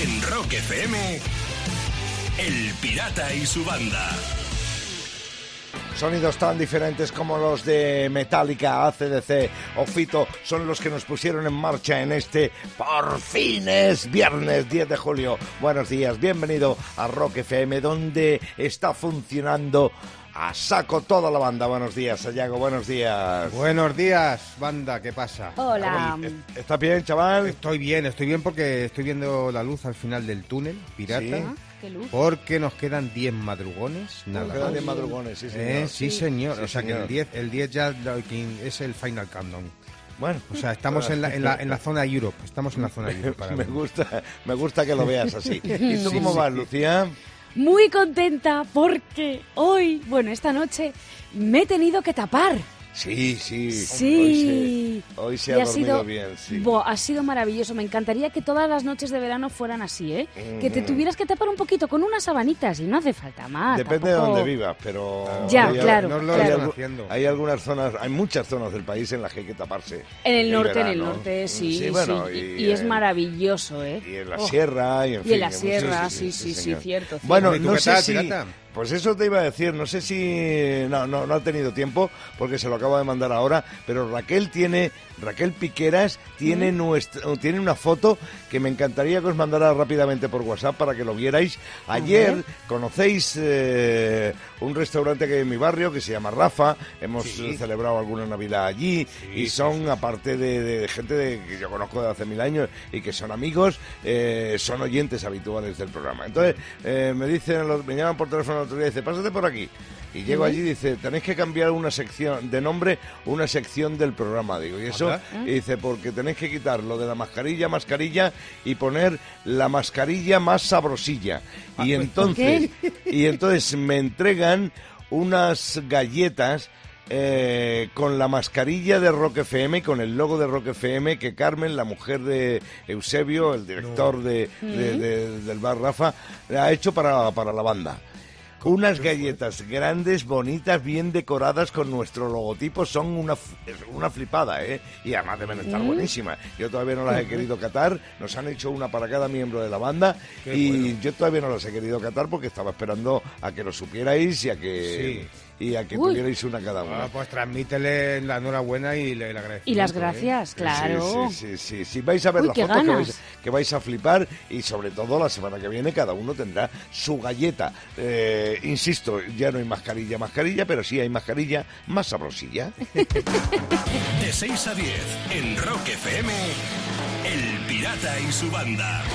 En Rock FM, El Pirata y su banda. Sonidos tan diferentes como los de Metallica, AC/DC o Fito son los que nos pusieron en marcha en este por fin es viernes 10 de julio. Buenos días, bienvenido a Rock FM, donde está funcionando a saco toda la banda. Buenos días, Sayago, buenos días. Buenos días, banda, ¿qué pasa? Hola. ¿Estás bien, chaval? Estoy bien porque estoy viendo la luz al final del túnel, pirata. Sí. ¿Qué luz? Porque nos quedan 10 madrugones, nada Nos quedan más. 10 madrugones, sí, señor. Sí, señor. Sí, o sea señor. que el 10 ya es el final countdown. Bueno, O sea, estamos en la zona Europe. Estamos en la zona Europe. ahora mismo. me gusta que lo veas así. ¿Y tú cómo vas, Lucía? Muy contenta porque hoy, esta noche, me he tenido que tapar. Sí. Hoy se ha dormido bien, sí. Ha sido maravilloso. Me encantaría que todas las noches de verano fueran así, ¿eh? Que te tuvieras que tapar un poquito con unas sabanitas y no hace falta más. Depende tampoco... de dónde vivas, pero... Ya, claro. No lo claro. están haciendo. Hay algunas zonas, hay muchas zonas del país en las que hay que taparse. En el verano. norte, sí. Sí, bueno, y es maravilloso, ¿eh? Y en la sierra, y en fin. Y en la sierra, sí, señor. cierto. Bueno, ¿Y tú no qué sé tal, si... pirata? Pues eso te iba a decir, no sé si... No ha tenido tiempo, porque se lo acabo de mandar ahora, pero Raquel Piqueras tiene una foto que me encantaría que os mandara rápidamente por WhatsApp para que lo vierais. Ayer conocéis un restaurante que hay en mi barrio que se llama Rafa, hemos celebrado alguna Navidad allí y son, aparte de gente que yo conozco de hace 1000 años y que son amigos, son oyentes habituales del programa. Entonces me llaman por teléfono el otro día y dice, pásate por aquí. Y llego allí y dice, tenéis que cambiar una sección de nombre, una sección del programa. Digo, ¿y eso? Y dice, porque tenéis que quitar lo de la mascarilla y poner la mascarilla más sabrosilla. Y entonces me entregan unas galletas con la mascarilla de Rock FM y con el logo de Rock FM que Carmen, la mujer de Eusebio, el director del bar Rafa, ha hecho para la banda. Unas galletas grandes, bonitas, bien decoradas con nuestro logotipo, son una flipada, ¿eh? Y además deben estar buenísimas. Yo todavía no las he querido catar, nos han hecho una para cada miembro de la banda yo todavía no las he querido catar porque estaba esperando a que lo supierais y a que... Y a que tuvierais una cada una. Pues transmítele la enhorabuena y el agradecimiento. Y las gracias, claro. Sí. Vais a ver la foto que vais a flipar y sobre todo la semana que viene cada uno tendrá su galleta. Insisto, ya no hay mascarilla, pero sí hay mascarilla más sabrosilla. De 6 a 10, en Rock FM, El Pirata y su banda.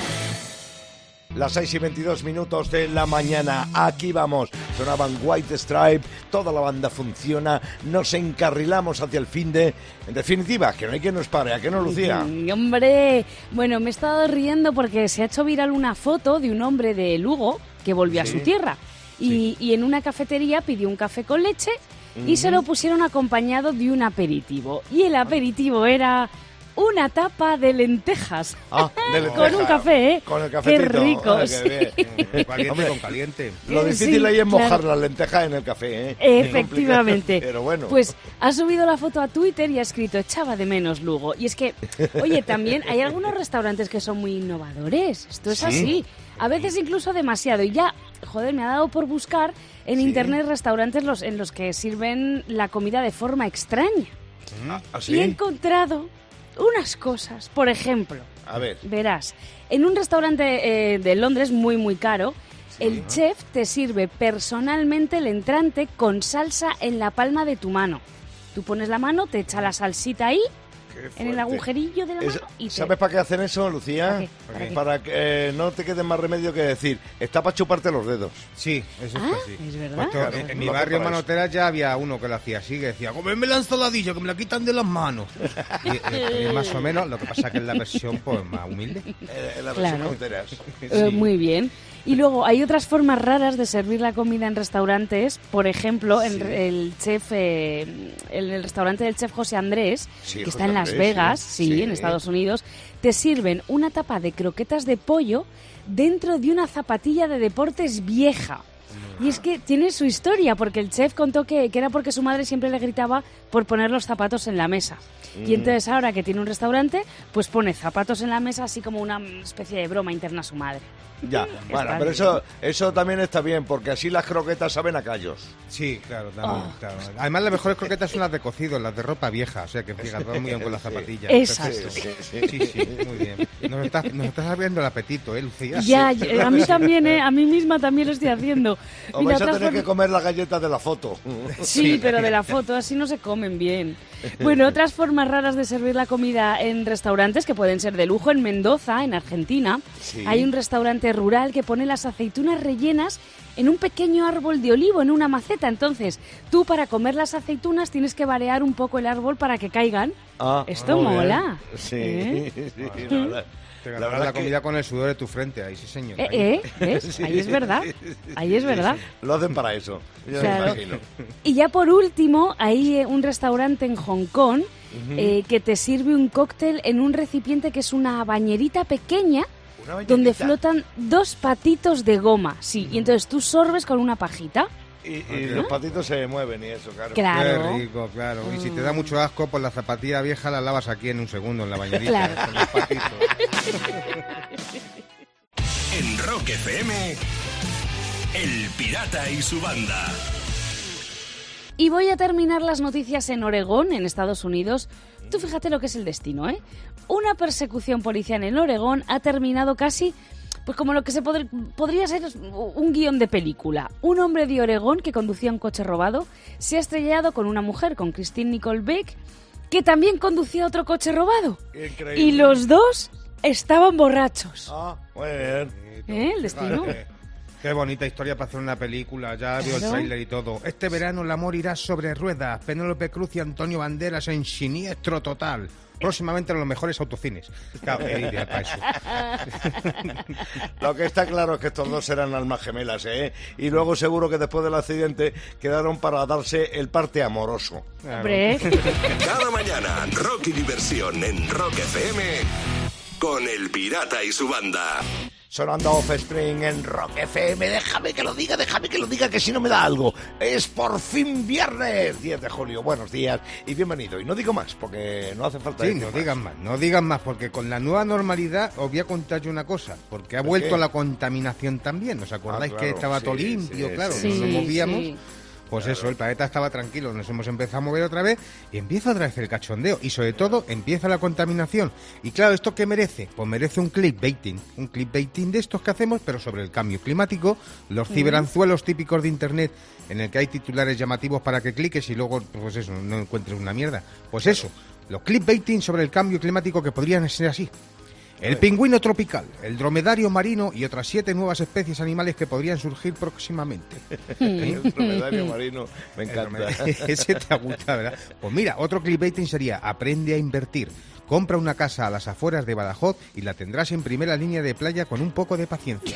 Las 6:22 de la mañana, aquí vamos. Sonaban White Stripe, toda la banda funciona, nos encarrilamos hacia el finde. En definitiva, que no hay quien nos pare, ¿a qué no, Lucía? Hombre, me he estado riendo porque se ha hecho viral una foto de un hombre de Lugo que volvió a su tierra. Y en una cafetería pidió un café con leche y se lo pusieron acompañado de un aperitivo. Y el aperitivo era... una tapa de lentejas. De lenteja. Con un café, ¿eh? Con el cafetito. Qué rico. Caliente con caliente. Lo difícil ahí es mojar las lentejas en el café, ¿eh? Efectivamente. Pero bueno. Pues ha subido la foto a Twitter y ha escrito, echaba de menos Lugo. Y es que, oye, también hay algunos restaurantes que son muy innovadores. Esto es así. A veces incluso demasiado. Y ya, me ha dado por buscar en internet restaurantes en los que sirven la comida de forma extraña. ¿Así? Y he encontrado unas cosas. Por ejemplo, a ver, verás, en un restaurante de Londres muy, muy caro, el chef te sirve personalmente el entrante con salsa en la palma de tu mano. Tú pones la mano, te echa la salsita ahí, en el agujerillo de la mano y ¿Sabes para qué hacen eso, Lucía? ¿Para qué? Para que no te quede más remedio que decir, está para chuparte los dedos. Sí, eso es así. ¿Es verdad? Pues en mi barrio en Manoteras ya había uno que lo hacía así, que decía, cómeme la ensaladilla, que me la quitan de las manos. y más o menos, lo que pasa que es la versión pues más humilde. La Claro. Fronteras. Muy bien. Y luego hay otras formas raras de servir la comida en restaurantes. Por ejemplo, el restaurante del chef José Andrés, que está en Las Vegas, en Estados Unidos, te sirven una tapa de croquetas de pollo dentro de una zapatilla de deportes vieja. Y es que tiene su historia, porque el chef contó que era porque su madre siempre le gritaba por poner los zapatos en la mesa. Y entonces ahora que tiene un restaurante, pues pone zapatos en la mesa así como una especie de broma interna a su madre. Ya, bueno, pero eso también está bien, porque así las croquetas saben a callos. Sí, claro, también, claro. Además, las mejores croquetas son las de cocido, las de ropa vieja, o sea que fíjate, muy bien con las zapatillas. Exacto. Sí, muy bien. Nos estás abriendo el apetito, Lucía? Ya, a mí también, a mí misma también lo estoy haciendo. O vais a tener que comer las galletas de la foto. Sí, pero de la foto, así no se comen bien. Bueno, otras formas raras de servir la comida en restaurantes que pueden ser de lujo. En Mendoza, en Argentina, hay un restaurante rural que pone las aceitunas rellenas en un pequeño árbol de olivo, en una maceta. Entonces, tú para comer las aceitunas tienes que variar un poco el árbol para que caigan. Esto mola. Sí, sí, la verdad. Te ganarás la comida con el sudor de tu frente, ahí sí señor. ¿Ves? Sí. Ahí es verdad. Ahí es verdad. Lo hacen para eso, yo Claro. me imagino. Y ya por último, hay un restaurante en Hong Kong que te sirve un cóctel en un recipiente que es una bañerita pequeña donde flotan 2 patitos de goma. Sí, y entonces tú sorbes con una pajita. Y los patitos se mueven y eso, claro. Claro. Qué rico, claro. Y si te da mucho asco, pues la zapatilla vieja la lavas aquí en un segundo en la bañerita. Claro. Con los patitos. En Rock FM, El Pirata y su banda. Y voy a terminar las noticias en Oregón, en Estados Unidos. Tú fíjate lo que es el destino, ¿eh? Una persecución policial en Oregón ha terminado casi, pues como lo que se podría ser un guión de película. Un hombre de Oregón que conducía un coche robado se ha estrellado con una mujer, con Christine Nicole Beck, que también conducía otro coche robado. Increíble. Y los dos estaban borrachos. Muy bien. El destino. Qué bonita historia para hacer una película, ya vio el tráiler y todo. Este verano el amor irá sobre ruedas. Penélope Cruz y Antonio Banderas en Siniestro Total. Próximamente en los mejores autocines. Claro, ideal para eso. Lo que está claro es que estos dos eran almas gemelas, ¿eh? Y luego seguro que después del accidente quedaron para darse el parte amoroso. Hombre. Cada mañana, rock y diversión en Rock FM con El Pirata y su banda. Sonando Offspring en Rock FM. Déjame que lo diga, que si no me da algo. Es por fin viernes, 10 de julio. Buenos días y bienvenido. Y no digo más, porque no hace falta Sí, decir no digan más, porque con la nueva normalidad os voy a contar yo una cosa, porque ha vuelto la contaminación también. ¿Os acordáis claro, que estaba todo limpio? Claro, sí, no nos movíamos. sí. Pues eso, el planeta estaba tranquilo, nos hemos empezado a mover otra vez y empieza otra vez el cachondeo y sobre todo empieza la contaminación. Y claro, ¿esto qué merece? Pues merece un clickbaiting de estos que hacemos, pero sobre el cambio climático, los ciberanzuelos típicos de Internet en el que hay titulares llamativos para que cliques y luego, pues eso, no encuentres una mierda. Pues eso, los clickbaiting sobre el cambio climático que podrían ser así. El pingüino tropical, el dromedario marino y otras 7 nuevas especies animales que podrían surgir próximamente. El dromedario marino, me encanta. Ese te gusta, ¿verdad? Pues mira, otro clickbaiting sería: aprende a invertir. Compra una casa a las afueras de Badajoz y la tendrás en primera línea de playa con un poco de paciencia.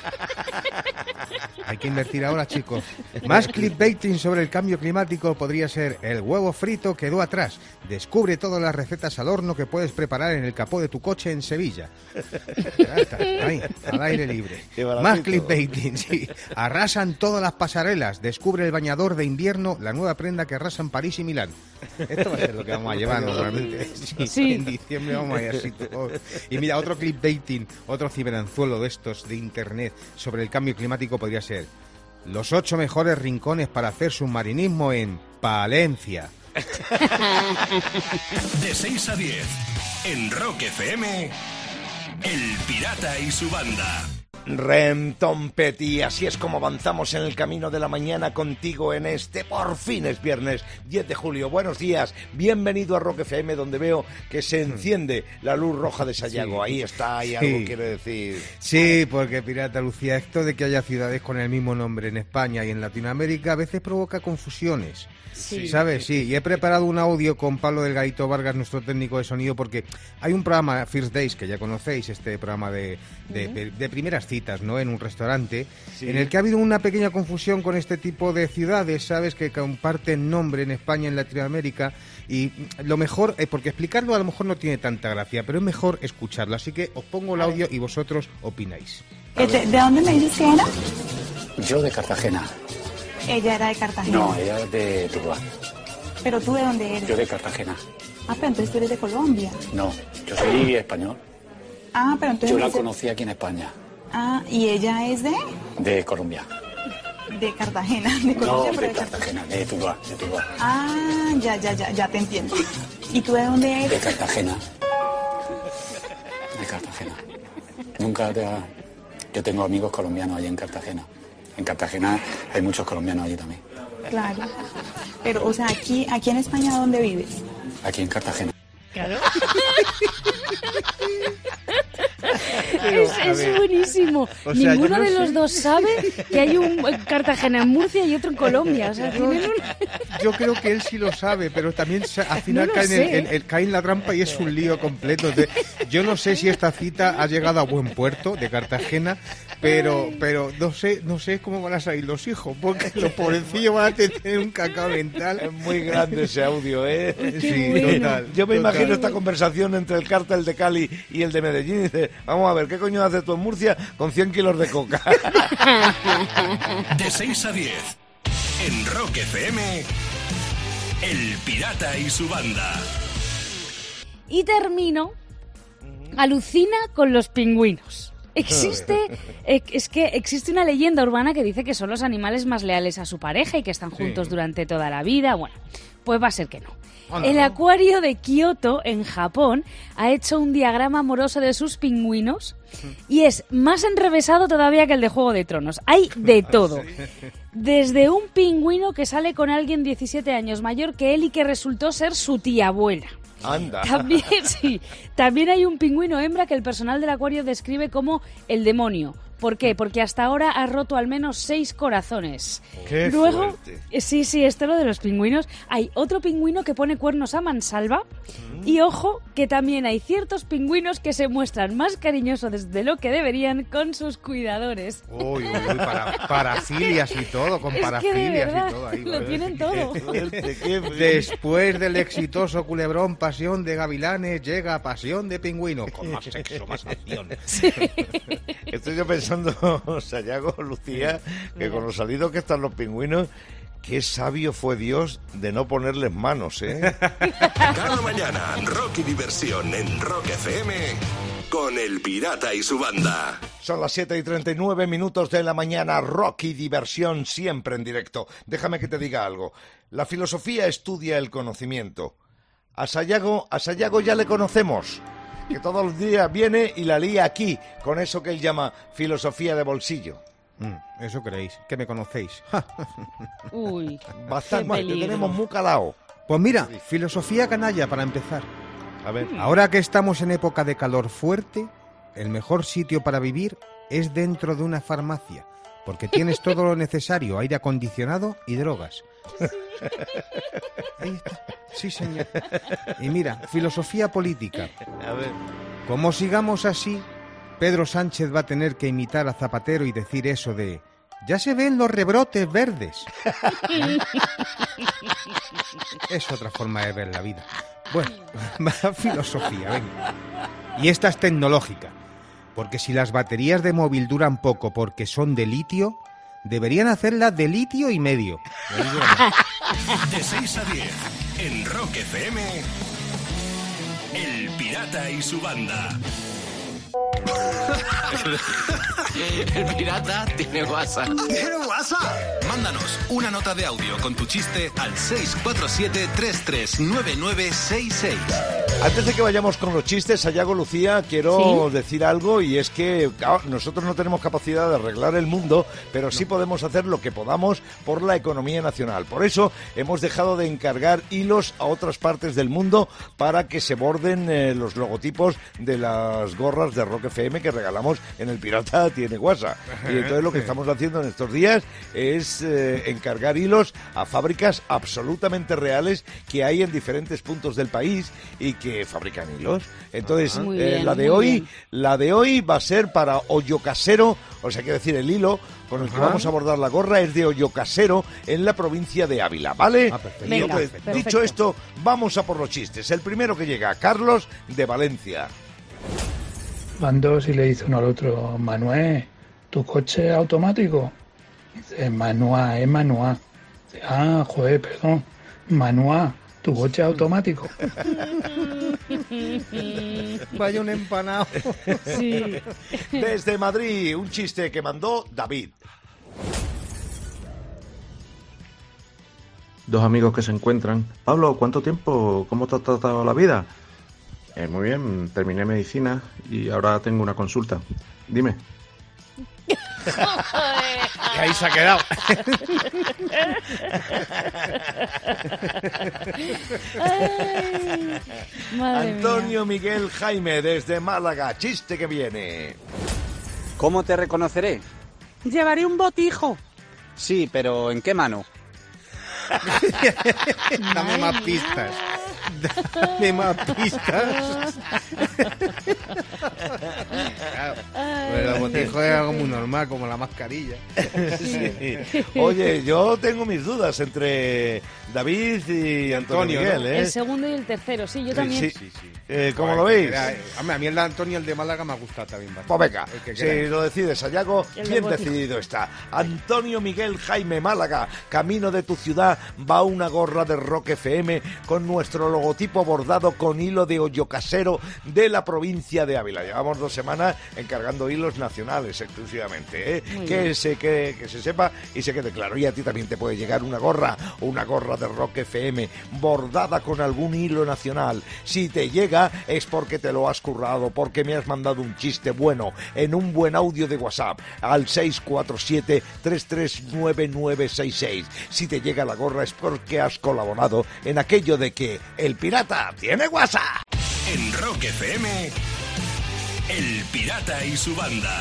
Hay que invertir ahora, chicos. Más clickbaiting sobre el cambio climático podría ser: el huevo frito quedó atrás. Descubre todas las recetas al horno que puedes preparar en el capó de tu coche en Sevilla. Ahí, al aire libre. Más clickbaiting, sí. Arrasan todas las pasarelas. Descubre el bañador de invierno, la nueva prenda que arrasan París y Milán. Esto va a ser lo que vamos a llevar normalmente. Sí. En diciembre vamos a ir así todo. Y mira, otro clickbaiting, otro ciberanzuelo de estos de Internet sobre el cambio climático podría ser: los 8 mejores rincones para hacer submarinismo en Palencia. De 6 a 10, en Rock FM, El Pirata y su banda. Renton Petty, así es como avanzamos en el camino de la mañana contigo en este por fin es viernes 10 de julio. Buenos días, bienvenido a Rock FM, donde veo que se enciende la luz roja de Sayago. Ahí está, y algo quiere decir. Sí, porque Pirata, Lucía, esto de que haya ciudades con el mismo nombre en España y en Latinoamérica a veces provoca confusiones. Sí. ¿Sabes? Sí, y he preparado un audio con Pablo Delgadito Vargas, nuestro técnico de sonido, porque hay un programa, First Days, que ya conocéis, este programa de primeras citas, ¿no?, en un restaurante, en el que ha habido una pequeña confusión con este tipo de ciudades, ¿sabes?, que comparten nombre en España y en Latinoamérica, y lo mejor, porque explicarlo a lo mejor no tiene tanta gracia, pero es mejor escucharlo, así que os pongo el audio y vosotros opináis. ¿De dónde me dices que era? Yo de Cartagena. Ella era de Cartagena. No, ella es de Tuluá. ¿Pero tú de dónde eres? Yo de Cartagena. Ah, pero entonces tú eres de Colombia. No, yo soy español. Ah, pero entonces... Yo la conocí aquí en España. Ah, ¿y ella es de...? De Colombia. De Cartagena, de Colombia, No, pero de Cartagena, de Tuluá, de Tuluá. Ah, ya te entiendo. ¿Y tú de dónde De eres? Cartagena. De Cartagena. Nunca te ha... Yo tengo amigos colombianos allí en Cartagena. En Cartagena hay muchos colombianos allí también. Claro. Pero, o sea, aquí en España, ¿dónde vives? Aquí en Cartagena. Claro. Es buenísimo. O sea, Ninguno yo no de sé. los dos sabe que hay un Cartagena en Murcia y otro en Colombia. O sea, tienen un... Yo creo que él sí lo sabe, pero también al final No lo cae, sé. cae en la trampa y es un lío completo. Yo no sé si esta cita ha llegado a buen puerto de Cartagena, pero no sé cómo van a salir los hijos, porque los pobrecillos van a tener un cacao mental. Es muy grande ese audio, ¿eh? Sí, bueno. total. Yo me total. imagino esta conversación entre el cártel de Cali y el de Medellín y dice, vamos a ver, ¿qué coño haces tú en Murcia con 100 kilos de coca? De 6 a 10, en Rock FM, El Pirata y su banda. Y termino, alucina con los pingüinos. Existe una leyenda urbana que dice que son los animales más leales a su pareja y que están juntos durante toda la vida. Bueno, pues va a ser que no. El acuario de Kioto, en Japón, ha hecho un diagrama amoroso de sus pingüinos y es más enrevesado todavía que el de Juego de Tronos. Hay de todo. Desde un pingüino que sale con alguien 17 años mayor que él y que resultó ser su tía abuela. Anda. También hay un pingüino hembra que el personal del acuario describe como el demonio. ¿Por qué? Porque hasta ahora ha roto al menos 6 corazones. Qué Luego, fuerte. sí, esto es lo de los pingüinos. Hay otro pingüino que pone cuernos a mansalva. Y ojo, que también hay ciertos pingüinos que se muestran más cariñosos de lo que deberían con sus cuidadores. Uy, parafilias y todo, con Es que de parafilias verdad, y todo. Ahí, lo ¿vale? tienen todo. Después del exitoso culebrón Pasión de Gavilanes, llega Pasión de Pingüinos. Con más sexo, más acción. Estoy yo pensando, Sayago, Lucía, que con lo salidos que están los pingüinos, qué sabio fue Dios de no ponerles manos, ¿eh? Cada mañana, rock y diversión en Rock FM con El Pirata y su banda. Son las 7:39 de la mañana, rock y diversión siempre en directo. Déjame que te diga algo. La filosofía estudia el conocimiento. A Sayago ya le conocemos, que todos los días viene y la lía aquí, con eso que él llama filosofía de bolsillo. Eso creéis, que me conocéis. Uy, Bastante, qué te peligro. tenemos muy calao. Pues mira, filosofía canalla para empezar. A ver, Ahora que estamos en época de calor fuerte, el mejor sitio para vivir es dentro de una farmacia, porque tienes todo lo necesario, aire acondicionado y drogas. Ahí está. Sí, señor. Y mira, filosofía política. a ver. Como sigamos así, Pedro Sánchez va a tener que imitar a Zapatero y decir eso de «Ya se ven los rebrotes verdes». Es otra forma de ver la vida. Bueno, más filosofía, venga. Y esta es tecnológica, porque si las baterías de móvil duran poco porque son de litio, deberían hacerlas de litio y medio. De 6 a 10, en Rock FM, El Pirata y su banda. El pirata tiene WhatsApp. ¿Tiene WhatsApp? Mándanos una nota de audio con tu chiste al 647-339966. Antes de que vayamos con los chistes, Sayago, Lucía, quiero decir algo, y es que claro, nosotros no tenemos capacidad de arreglar el mundo, pero sí podemos hacer lo que podamos por la economía nacional. Por eso hemos dejado de encargar hilos a otras partes del mundo para que se borden los logotipos de las gorras de Rock FM que regalamos en El Pirata Tiene WhatsApp. Y entonces lo que estamos haciendo en estos días es encargar hilos a fábricas absolutamente reales que hay en diferentes puntos del país y que fabrican hilos. Entonces, Muy bien, la de muy hoy va a ser para hoyo casero, o sea, quiero decir, el hilo con el que vamos a bordar la gorra es de hoyo casero en la provincia de Ávila, ¿vale? Perfecto. Y Venga, entonces, perfecto. dicho esto, vamos a por los chistes. El primero que llega, Carlos de Valencia. Van dos y le dice uno al otro: Manuel, ¿tu coche es automático? Manua, es Manua. Ah, joder, perdón. Manua, tu coche automático. Vaya un empanado. Sí. Desde Madrid, un chiste que mandó David. Dos amigos que se encuentran. Pablo, ¿cuánto tiempo? ¿Cómo te ha tratado la vida? Muy bien, terminé medicina y ahora tengo una consulta. Dime. Y ahí se ha quedado. Ay, madre Antonio Miguel Jaime, desde Málaga, chiste que viene. ¿Cómo te reconoceré? Llevaré un botijo. Sí, pero ¿en qué mano? Dame más pistas. Dame más pistas. Claro, pero el botijo es algo muy normal, como la mascarilla. Sí. Oye, yo tengo mis dudas entre David y Antonio Miguel, ¿eh? El segundo y el tercero, sí, yo también. Sí. ¿Cómo lo veis? A mí el de Antonio, el de Málaga, me ha gustado también bastante. Pues venga, si lo decides, Sayago, bien decidido está. Antonio Miguel Jaime, Málaga, camino de tu ciudad, va una gorra de Rock FM con nuestro logotipo bordado con hilo de hoyo casero de la provincia de Ávila. Llevamos 2 semanas encargando hilos nacionales exclusivamente, ¿eh? Que se sepa y se quede claro. Y a ti también te puede llegar una gorra de Rock FM bordada con algún hilo nacional. Si te llega es porque te lo has currado, porque me has mandado un chiste bueno en un buen audio de WhatsApp al 647-339966. Si te llega la gorra es porque has colaborado en aquello de que el pirata tiene WhatsApp. En Rock FM, El Pirata y su banda.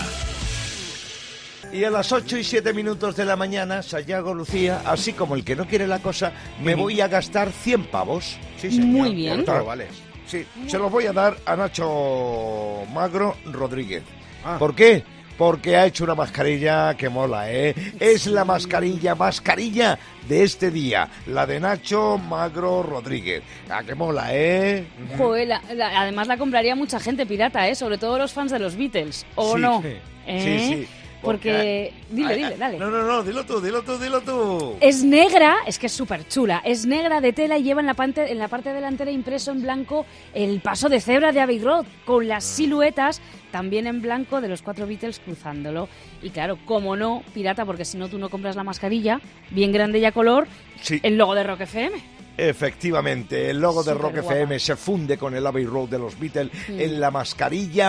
Y a las 8:07 de la mañana, Sayago, Lucía, así como el que no quiere la cosa, me voy a gastar 100 pavos. Sí, señor. Muy bien. Claro, vale. Sí, se los voy a dar a Nacho Magro Rodríguez. ¿Por qué? Porque ha hecho una mascarilla que mola, ¿eh? Es la mascarilla de este día, la de Nacho Magro Rodríguez. Ah, que mola, ¿eh? Joder, además la compraría mucha gente pirata, ¿eh? Sobre todo los fans de los Beatles, ¿o Sí, no? sí. ¿Eh? Sí. Porque... Dile, dale. No, dilo tú. Es negra, es que es súper chula, es negra de tela y lleva en la parte delantera impreso en blanco el paso de cebra de Abbey Road, con las siluetas también en blanco de los 4 Beatles cruzándolo. Y claro, como no, pirata, porque si no tú no compras la mascarilla, bien grande y a color, sí. El logo de Rock FM. Efectivamente, el logo de Rock FM se funde con el Abbey Road de los Beatles en la mascarilla.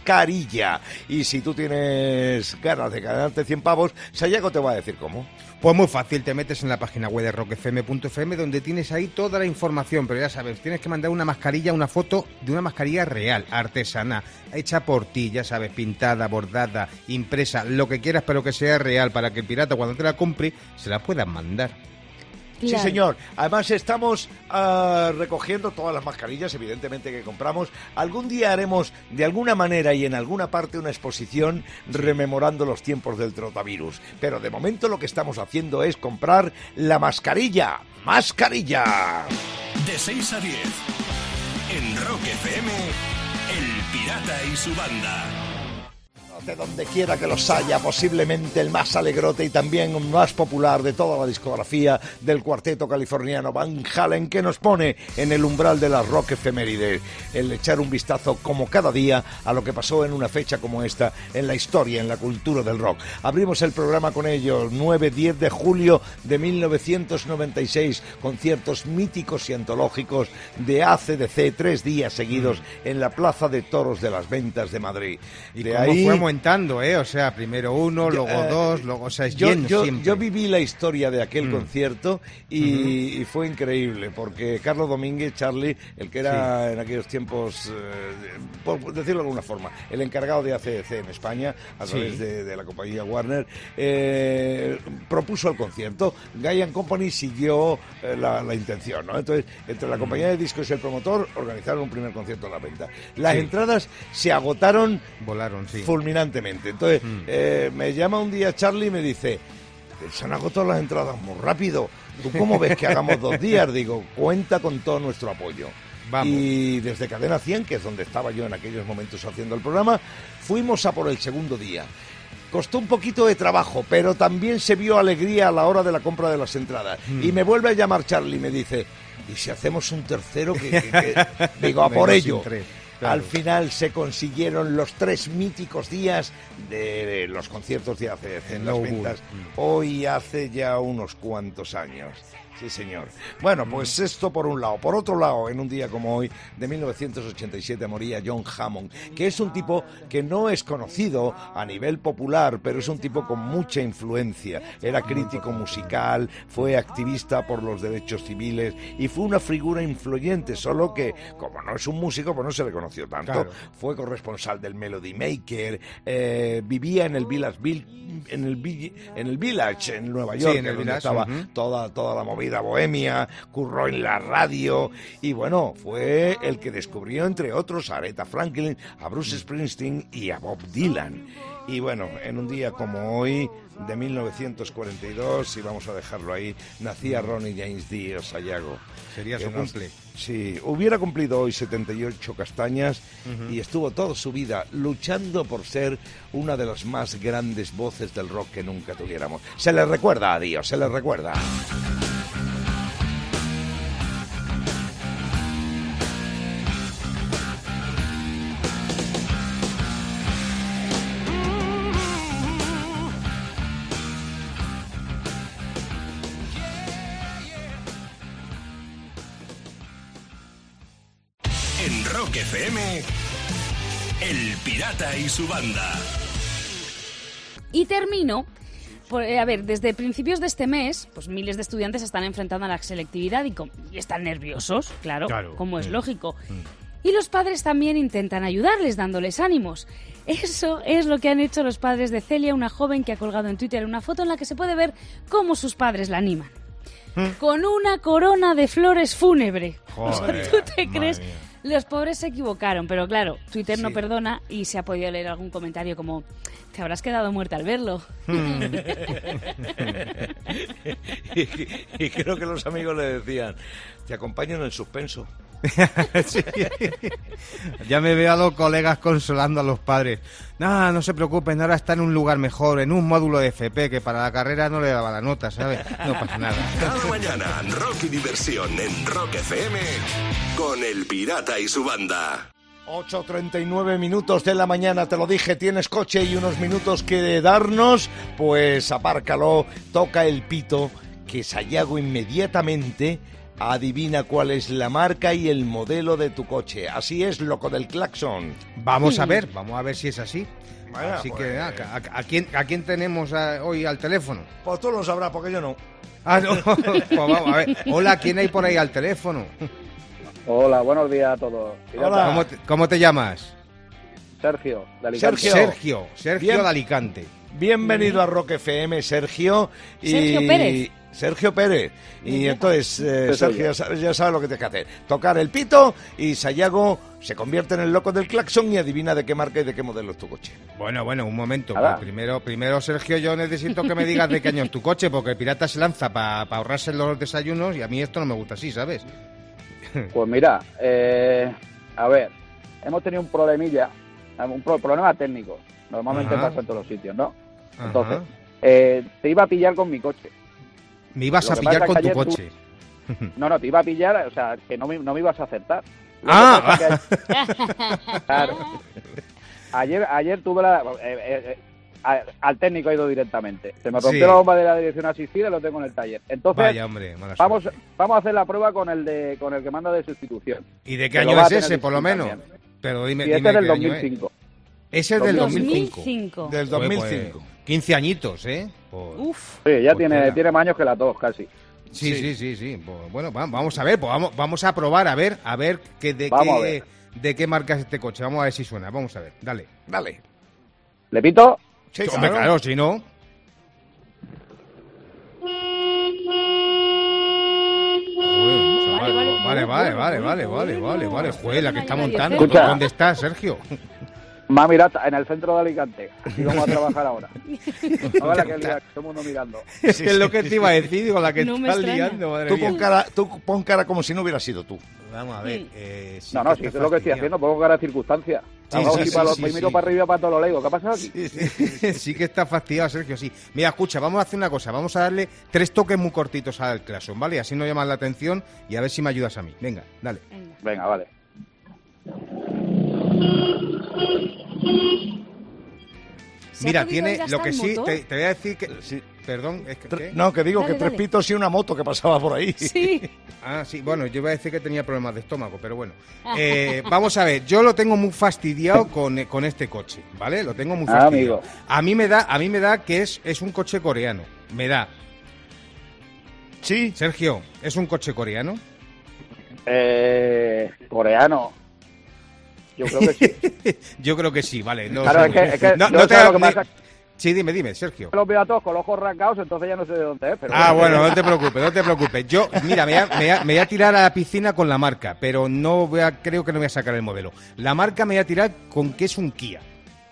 Y si tú tienes ganas de ganarte 100 pavos, Sayago te va a decir cómo. Pues muy fácil, te metes en la página web de rockfm.fm donde tienes ahí toda la información, pero ya sabes, tienes que mandar una foto de una mascarilla real, artesana, hecha por ti, ya sabes, pintada, bordada, impresa, lo que quieras, pero que sea real, para que el pirata cuando te la compre se la pueda mandar. Claro. Sí, señor. Además estamos recogiendo todas las mascarillas, evidentemente, que compramos. Algún día haremos, de alguna manera y en alguna parte, una exposición rememorando los tiempos del trotavirus. Pero de momento lo que estamos haciendo es comprar la mascarilla. ¡Mascarilla! De 6 a 10, en Rock FM, El Pirata y su banda. De donde quiera que los haya, posiblemente el más alegrote y también el más popular de toda la discografía del cuarteto californiano Van Halen, que nos pone en el umbral de las rock efemérides, el echar un vistazo como cada día a lo que pasó en una fecha como esta en la historia, en la cultura del rock. Abrimos el programa con ellos, 9-10 de julio de 1996, conciertos míticos y antológicos de AC/DC, 3 días seguidos en la Plaza de Toros de las Ventas de Madrid. Y de ahí fue aumentando, o sea, primero uno, luego dos, luego, o sea, es lleno siempre. Yo viví la historia de aquel concierto y fue increíble, porque Carlos Domínguez, Charlie, el que era en aquellos tiempos, por decirlo de alguna forma, el encargado de AC/DC en España, a través de la compañía Warner, propuso el concierto. Guy & Company siguió la intención, ¿no? Entonces, entre la compañía de discos y el promotor, organizaron un primer concierto en la venta. Las entradas se agotaron, volaron, fulminantemente. Entonces, me llama un día Charlie y me dice: se han agotado las entradas muy rápido. ¿Tú cómo ves que hagamos 2 días? Digo, cuenta con todo nuestro apoyo. Vamos. Y desde Cadena 100, que es donde estaba yo en aquellos momentos haciendo el programa, fuimos a por el segundo día. costó un poquito de trabajo, pero también se vio alegría a la hora de la compra de las entradas. Y me vuelve a llamar Charlie y me dice, ¿y si hacemos un tercero? Digo, a por ello. Claro. Al final se consiguieron los 3 míticos días de los conciertos de ACDC en las ventas. Hoy hace ya unos cuantos años. Sí, señor. Bueno, pues esto por un lado. Por otro lado, en un día como hoy, de 1987, moría John Hammond, que es un tipo que no es conocido a nivel popular, pero es un tipo con mucha influencia. Era crítico musical, fue activista por los derechos civiles y fue una figura influyente, solo que, como no es un músico, pues no se le conoció tanto. Claro. Fue corresponsal del Melody Maker, vivía en el Village, en Nueva York, en el donde estaba toda la movida bohemia, curró en la radio y bueno, fue el que descubrió entre otros a Aretha Franklin, a Bruce Springsteen y a Bob Dylan. Y bueno, en un día como hoy de 1942, y vamos a dejarlo ahí, nacía Ronnie James Dio Sayago. Sería su cumple. Sí, hubiera cumplido hoy 78 castañas y estuvo toda su vida luchando por ser una de las más grandes voces del rock que nunca tuviéramos. Se le recuerda a Dio, se le recuerda. Rock FM, El Pirata y su banda. Y termino, desde principios de este mes, pues miles de estudiantes se están enfrentando a la selectividad y están nerviosos, claro, como es lógico. Y los padres también intentan ayudarles, dándoles ánimos. Eso es lo que han hecho los padres de Celia, una joven que ha colgado en Twitter una foto en la que se puede ver cómo sus padres la animan. Con una corona de flores fúnebre. Joder, ¿Tú te crees? Los pobres se equivocaron, pero claro, Twitter no perdona y se ha podido leer algún comentario como te habrás quedado muerta al verlo. y creo que los amigos le decían, te acompaño en el suspenso. Sí. Ya me veo a los colegas consolando a los padres. No se preocupen, ahora está en un lugar mejor, en un módulo de FP, que para la carrera no le daba la nota, ¿sabes? No pasa nada. Cada mañana, rock y diversión en Rock FM con El Pirata y su banda. 8:39 minutos de la mañana, te lo dije, tienes coche y unos minutos que darnos, pues apárcalo, toca el pito, que Sayago inmediatamente adivina cuál es la marca y el modelo de tu coche. Así es, loco del claxon. Vamos a ver si es así. Vaya, así pues, que, ¿a quién tenemos hoy al teléfono? Pues tú lo sabrás, porque yo no. No. Pues vamos a ver. Hola, ¿quién hay por ahí al teléfono? Hola, buenos días a todos. Hola. ¿Cómo te llamas? Sergio, de Alicante. Sergio de Alicante. Bienvenido a Rock FM, Sergio. Sergio Pérez. Y entonces, Sergio, ya sabes lo que tienes que hacer. Tocar el pito y Sayago se convierte en el loco del claxon y adivina de qué marca y de qué modelo es tu coche. Bueno, un momento. Primero, Sergio, yo necesito que me digas de qué año es tu coche, porque el pirata se lanza para ahorrarse los desayunos y a mí esto no me gusta así, ¿sabes? Pues mira, a ver, hemos tenido un problemilla, un problema técnico. Normalmente pasa en todos los sitios, ¿no? Entonces, te iba a pillar con mi coche. ¿Me ibas a pillar con tu coche? No, te iba a pillar, o sea, que no me ibas a acertar. Claro. Ayer tuve al técnico he ido directamente. Se me rompió la bomba de la dirección asistida y lo tengo en el taller. Entonces, vaya, hombre, vamos a hacer la prueba con el que manda de sustitución. ¿Y de qué año es ese, por lo menos? También. Pero dime este es del 2005. Ese es del 2005. Del 2005. Pues, 15 añitos, ¿eh? Uf. Sí, ya tiene más años que la tos, casi. Sí. Pues, bueno, vamos a ver, vamos a probar a ver de qué marca es este coche. Vamos a ver si suena. Vamos a ver, dale. ¿Le pito? Sí, hombre, claro, si no. Vale. Joder, la que está montando. Escucha. ¿Dónde está, Sergio? Mirata, en el centro de Alicante. Así vamos a trabajar ahora. No vale que todo el mundo mirando. Sí, es lo que te iba a decir, digo, la que No me estás extraña. liando, madre Tú mía. pon cara como si no hubiera sido tú. Vamos a ver. Sí No, que sí, está eso es lo que estoy fastidiado. haciendo, pongo cara de circunstancia. Vamos sí, aquí para sí, los sí. miro para arriba para todo lo leigo. ¿Qué ha pasado aquí? Sí que está fastidiado, Sergio, sí. Mira, escucha, vamos a hacer una cosa. Vamos a darle 3 toques muy cortitos al Claxon, ¿vale? Así no llaman la atención y a ver si me ayudas a mí. Venga, dale. Venga, vale. Mira, tiene lo que sí, te voy a decir que... Sí. Perdón, es que... ¿qué? No, que digo Dale, que tres dale. pitos y una moto que pasaba por ahí. Sí. Ah, sí, bueno, yo iba a decir que tenía problemas de estómago, pero bueno. Vamos a ver, yo lo tengo muy fastidiado con este coche, ¿vale? Lo tengo muy fastidiado. Amigo. A mí me da que es un coche coreano. Me da. Sí. Sergio, ¿es un coche coreano? Coreano. Yo creo que sí. Yo creo que sí, vale. No, Claro, sé. es que No, yo no te sé lo que pasa. Sí, dime, Sergio. Los veo a todos con los ojos rasgados, entonces ya no sé de dónde es. Pero Bueno, no te preocupes. Yo, mira, me voy a tirar a la piscina con la marca, pero creo que no voy a sacar el modelo. La marca me voy a tirar con que es un Kia.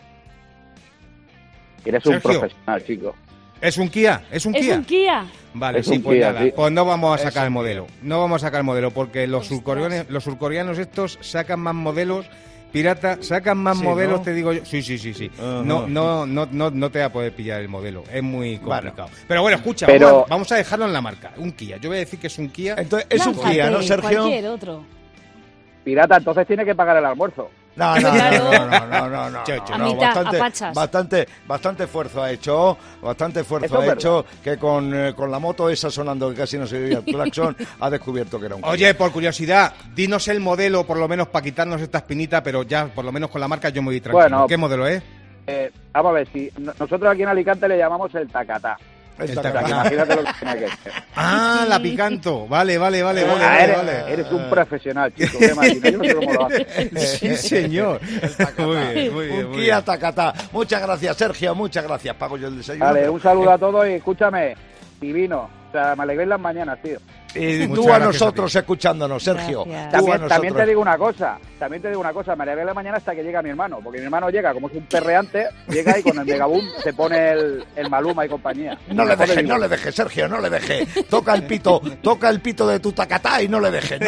Eres un Sergio. profesional, chico. ¿Es un Kia? ¿Es un Es Kia? un Kia. Vale, Es sí, un pues Kia, nada, sí. pues no vamos a Es sacar el un modelo. No vamos a sacar el modelo porque los surcoreanos estos sacan más modelos. Pirata, sacan más Sí, modelos, ¿no? te digo yo. Sí. Ajá. No te va a poder pillar el modelo. Es muy complicado. Pero bueno, escucha, Pero- vamos a dejarlo en la marca. Un Kia. Yo voy a decir que es un Kia. Entonces, es un Lánzate, Kia, ¿no, Sergio? Cualquier otro. Pirata, entonces tiene que pagar el almuerzo. No. Chocho. A mitad, a pachas. Bastante esfuerzo ha hecho, Eso es que con la moto esa sonando que casi no se oía el claxon, ha descubierto que era un Kia. Oye, por curiosidad, dinos el modelo, por lo menos para quitarnos esta espinita, pero ya, por lo menos con la marca, yo me voy tranquilo. Bueno. ¿Qué modelo es? Vamos a ver, si nosotros aquí en Alicante le llamamos el tacatá. Esta El O sea, que cara. imagínate lo que tiene que ser. Ah, la Picanto. Vale. Eres un profesional, chico. Qué máquina. Yo no sé cómo lo haces. Sí, señor. Muy bien, Un Kia Tacatá. Muchas gracias, Sergio, muchas gracias. Pago yo el desayuno. Vale, un saludo a todos y escúchame, divino. O sea, me alegréis las mañanas, tío. Y Muchas tú a gracias nosotros escuchándonos, Sergio. Gracias. Tú a También te nosotros. digo una cosa, me alegré la mañana hasta que llega mi hermano, porque mi hermano llega, como es un perreante, llega y con el megaboom se pone el Maluma y compañía. No le dejes, Sergio, no le dejes. Toca el pito de tu Tacatá y no le dejes.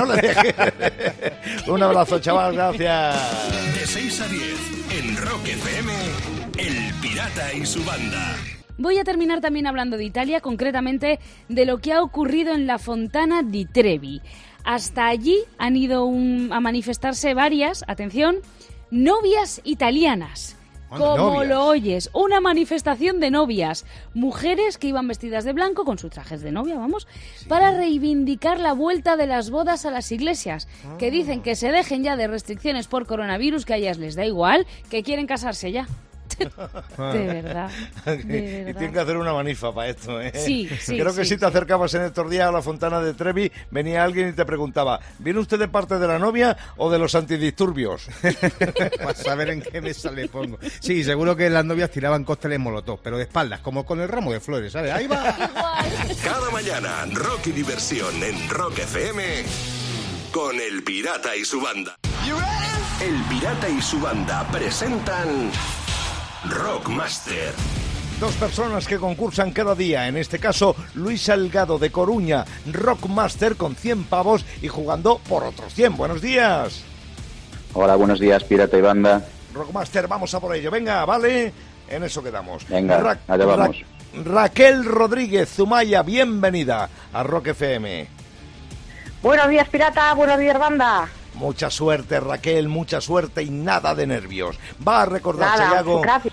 Un abrazo, chaval, gracias. De 6 a 10 en Rock FM, El Pirata y su banda. Voy a terminar también hablando de Italia, concretamente de lo que ha ocurrido en la Fontana di Trevi. Hasta allí han ido a manifestarse varias, atención, novias italianas. Anda, Como novias. lo oyes, una manifestación de novias, mujeres que iban vestidas de blanco con sus trajes de novia, vamos, para reivindicar la vuelta de las bodas a las iglesias, que dicen que se dejen ya de restricciones por coronavirus, que a ellas les da igual, que quieren casarse ya. De verdad. Y tienen que hacer una manifa para esto, ¿eh? Sí. Creo que si te acercabas en estos días a la Fontana de Trevi, venía alguien y te preguntaba, ¿viene usted de parte de la novia o de los antidisturbios? Para saber en qué mesa le pongo. Sí, seguro que las novias tiraban cócteles molotov, pero de espaldas, como con el ramo de flores, ¿sabes? Ahí va. Cada mañana, rock y diversión en Rock FM con El Pirata y su banda. El Pirata y su banda presentan Rockmaster. Dos personas que concursan cada día, en este caso Luis Salgado de Coruña, Rockmaster con 100 pavos y jugando por otros 100. Buenos días. Hola, buenos días, Pirata y banda. Rockmaster, vamos a por ello. Venga, vale, en eso quedamos. Venga, allá vamos. Raquel Rodríguez Zumaya, bienvenida a Rock FM. Buenos días, Pirata, buenos días, banda. Mucha suerte, Raquel, mucha suerte y nada de nervios. Va a recordar Nada, Sayago. gracias.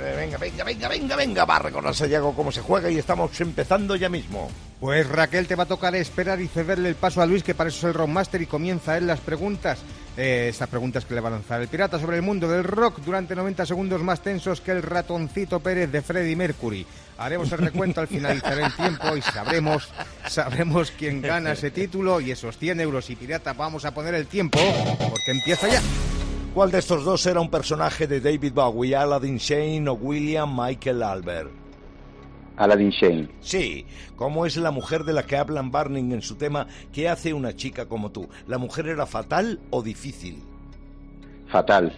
Venga, va a recordar Sayago cómo se juega y estamos empezando ya mismo. Pues Raquel, te va a tocar esperar y cederle el paso a Luis, que para eso es el Rockmaster, y comienza él las preguntas. Estas preguntas que le va a lanzar el pirata sobre el mundo del rock durante 90 segundos más tensos que el ratoncito Pérez de Freddie Mercury. Haremos el recuento al finalizar el tiempo y sabremos quién gana ese título y esos 100 euros. Y pirata, vamos a poner el tiempo porque empieza ya. ¿Cuál de estos dos era un personaje de David Bowie, Aladdin Sane o William Michael Albert? Aladdin Sane. Sí, ¿cómo es la mujer de la que hablan Barning en su tema ¿Qué hace una chica como tú? ¿La mujer era fatal o difícil? Fatal.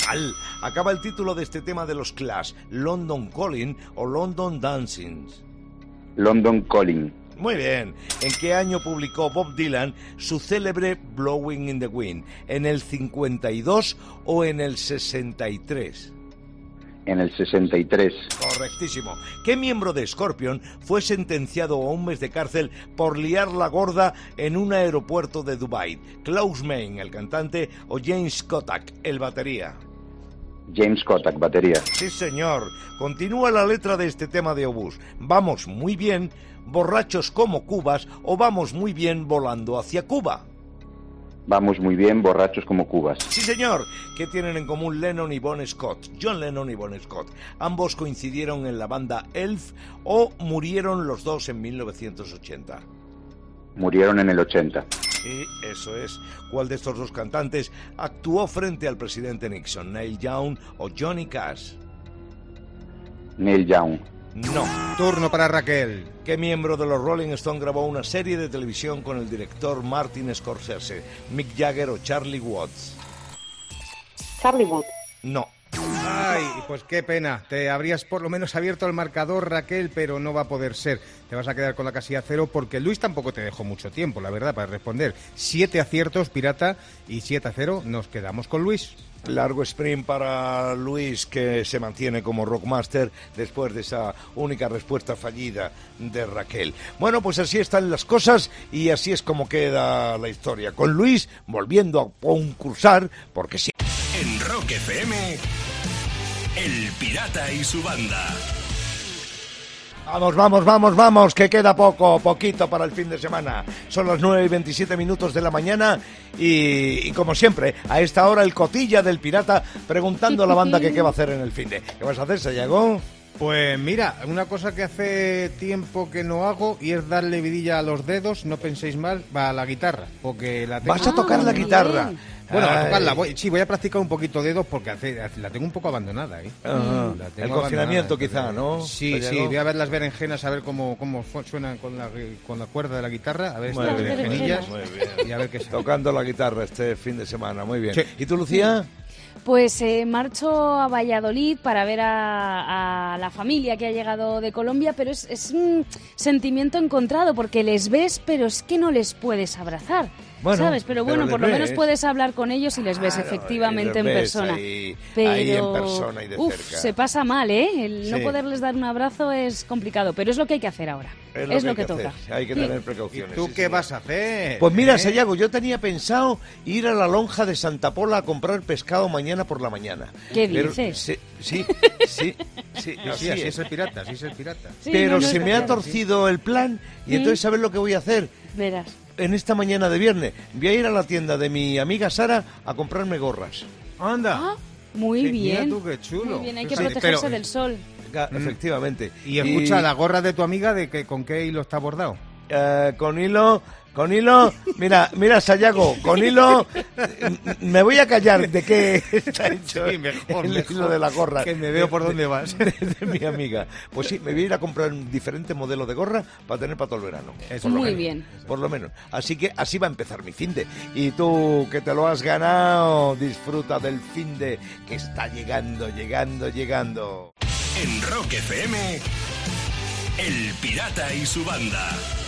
Mal. Acaba el título de este tema de los Clash, London Calling o London Dancing. London Calling. Muy bien. ¿En qué año publicó Bob Dylan su célebre Blowing in the Wind? ¿En el 52 o en el 63? En el 63. Correctísimo. ¿Qué miembro de Scorpion fue sentenciado a 1 mes de cárcel por liar la gorda en un aeropuerto de Dubái? ¿Klaus Meine, el cantante, o James Kotak, el batería? James Kotak, batería. Sí, señor. Continúa la letra de este tema de Obús. Vamos muy bien, borrachos como cubas, o vamos muy bien volando hacia Cuba. Vamos muy bien, borrachos como cubas. Sí, señor. ¿Qué tienen en común Lennon y Bon Scott? John Lennon y Bon Scott. ¿Ambos coincidieron en la banda Elf o murieron los dos en 1980? Murieron en el 80. Sí, eso es. ¿Cuál de estos dos cantantes actuó frente al presidente Nixon? ¿Neil Young o Johnny Cash? Neil Young. No. Turno para Raquel. ¿Qué miembro de los Rolling Stones grabó una serie de televisión con el director Martin Scorsese? ¿Mick Jagger o Charlie Watts? Charlie Watts. No. Ay, pues qué pena. Te habrías por lo menos abierto el marcador, Raquel, pero no va a poder ser. Te vas a quedar con la casilla 0 porque Luis tampoco te dejó mucho tiempo, la verdad, para responder. 7 aciertos, Pirata, y 7-0. Nos quedamos con Luis. Largo sprint para Luis, que se mantiene como Rockmaster después de esa única respuesta fallida de Raquel. Bueno, pues así están las cosas y así es como queda la historia. Con Luis volviendo a concursar, porque sí. En Rock FM, El Pirata y su banda. Vamos, que queda poquito para el fin de semana. Son las 9:27 de la mañana y como siempre, a esta hora el cotilla del pirata preguntando a la banda que qué va a hacer en el fin de. ¿Qué vas a hacer, Sayago? Pues mira, una cosa que hace tiempo que no hago y es darle vidilla a los dedos, no penséis mal, va a la guitarra, porque la tengo... ¿Vas a tocar la guitarra? Bien. Bueno, a tocarla, voy a practicar un poquito dedos porque la tengo un poco abandonada, ¿eh? El confinamiento quizá, ¿no? Sí, voy a ver las berenjenas, a ver cómo suenan con la cuerda de la guitarra, a ver estas berenjenillas. Muy bien. Y a ver qué sale. Tocando la guitarra este fin de semana, muy bien. Sí. ¿Y tú, Lucía? Pues marcho a Valladolid para ver a la familia que ha llegado de Colombia, pero es un sentimiento encontrado porque les ves, pero es que no les puedes abrazar. Bueno, ¿sabes? Pero bueno, por lo menos puedes hablar con ellos y les ves efectivamente en persona. Ahí en persona y de cerca. Se pasa mal, ¿eh? No poderles dar un abrazo es complicado, pero es lo que hay que hacer ahora. Es lo que toca. Hay que tener precauciones. ¿Y tú qué vas a hacer? Pues mira, Sayago, yo tenía pensado ir a la lonja de Santa Pola a comprar pescado mañana por la mañana. ¿Qué dices? Sí. Así es el pirata, Sí, pero se me ha torcido el plan y entonces ¿sabes lo que voy a hacer? Verás. En esta mañana de viernes voy a ir a la tienda de mi amiga Sara a comprarme gorras. ¡Anda! Ah, muy bien. Mira tú, qué chulo. Muy bien, hay que protegerse del sol. Efectivamente. Y escucha, la gorra de tu amiga, ¿con qué hilo está bordado? Con hilo, mira, Sayago, con hilo, me voy a callar de qué está hecho mejor, el hilo de la gorra. Que me veo por dónde vas. De mi amiga. Pues sí, me voy a ir a comprar un diferente modelo de gorra para tener para todo el verano. Muy bien. Por lo menos. Así que así va a empezar mi finde. Y tú, que te lo has ganado, disfruta del finde que está llegando. En Rock FM, El Pirata y su banda.